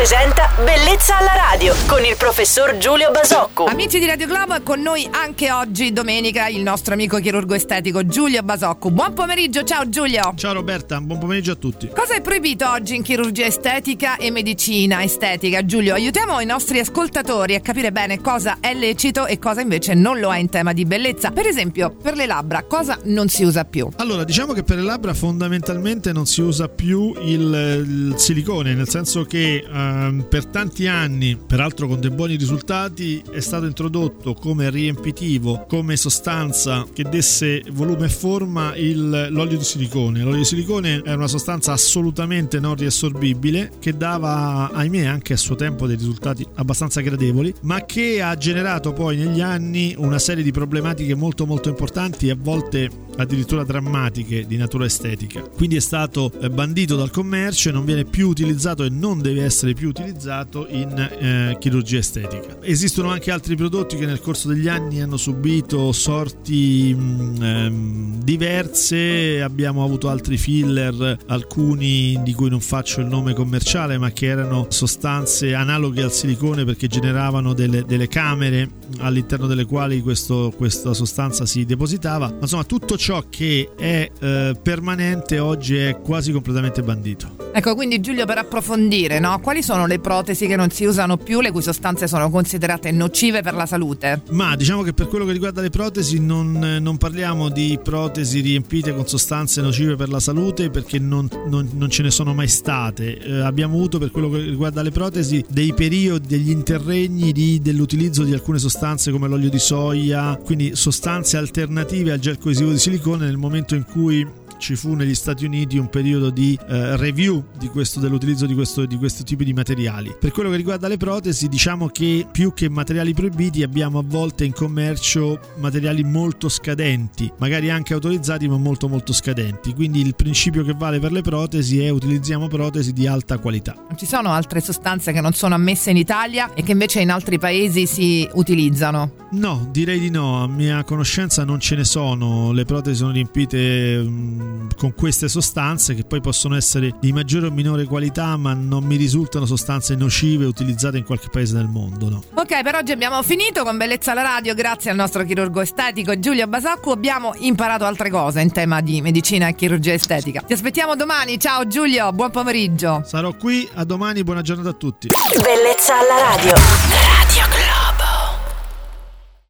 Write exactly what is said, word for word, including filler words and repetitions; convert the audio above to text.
presenta Bellezza alla radio con il professor Giulio Basocco. Amici di Radio Globo, è con noi anche oggi, domenica, il nostro amico chirurgo estetico Giulio Basocco. Buon pomeriggio, ciao Giulio. Ciao Roberta, buon pomeriggio a tutti. Cosa è proibito oggi in chirurgia estetica e medicina estetica? Giulio, aiutiamo i nostri ascoltatori a capire bene cosa è lecito e cosa invece non lo è in tema di bellezza. Per esempio, per le labbra, cosa non si usa più? Allora, diciamo che per le labbra fondamentalmente non si usa più il, il silicone, nel senso che ehm, per tanti anni, peraltro con dei buoni risultati, è stato introdotto come riempitivo, come sostanza che desse volume e forma il, l'olio di silicone. L'olio di silicone è una sostanza assolutamente non riassorbibile che dava, ahimè, anche a suo tempo dei risultati abbastanza gradevoli, ma che ha generato poi negli anni una serie di problematiche molto molto importanti e a volte addirittura drammatiche di natura estetica. Quindi è stato bandito dal commercio e non viene più utilizzato e non deve essere più utilizzato in eh, chirurgia estetica. Esistono anche altri prodotti che nel corso degli anni hanno subito sorti mh, ehm, diverse. Abbiamo avuto altri filler, alcuni di cui non faccio il nome commerciale, ma che erano sostanze analoghe al silicone perché generavano delle, delle camere all'interno delle quali questo, questa sostanza si depositava. Ma insomma, tutto ciò che è eh, permanente oggi è quasi completamente bandito. Ecco, quindi Giulio, per approfondire, no? Quali sono le protesi che non si usano più, le cui sostanze sono considerate nocive per la salute? Ma diciamo che per quello che riguarda le protesi non, non parliamo di protesi riempite con sostanze nocive per la salute, perché non, non, non ce ne sono mai state. Eh, abbiamo avuto, per quello che riguarda le protesi, dei periodi, degli interregni di, dell'utilizzo di alcune sostanze come l'olio di soia, quindi sostanze alternative al gel coesivo di silicone, nel momento in cui ci fu negli Stati Uniti un periodo di eh, review di questo, dell'utilizzo di questo, di questo tipo di materiali. Per quello che riguarda le protesi, diciamo che più che materiali proibiti abbiamo a volte in commercio materiali molto scadenti, magari anche autorizzati ma molto molto scadenti. Quindi il principio che vale per le protesi è: utilizziamo protesi di alta qualità. Non ci sono altre sostanze che non sono ammesse in Italia e che invece in altri paesi si utilizzano? No, direi di no, a mia conoscenza non ce ne sono. Le protesi sono riempite mh, con queste sostanze che poi possono essere di maggiore o minore qualità, ma non mi risultano sostanze nocive utilizzate in qualche paese del mondo, no. Ok, per oggi abbiamo finito con Bellezza alla radio. Grazie al nostro chirurgo estetico Giulio Basocco abbiamo imparato altre cose in tema di medicina e chirurgia estetica. Ti aspettiamo domani. Ciao Giulio, buon pomeriggio. Sarò qui, a domani, buona giornata a tutti. Bellezza alla radio. Radio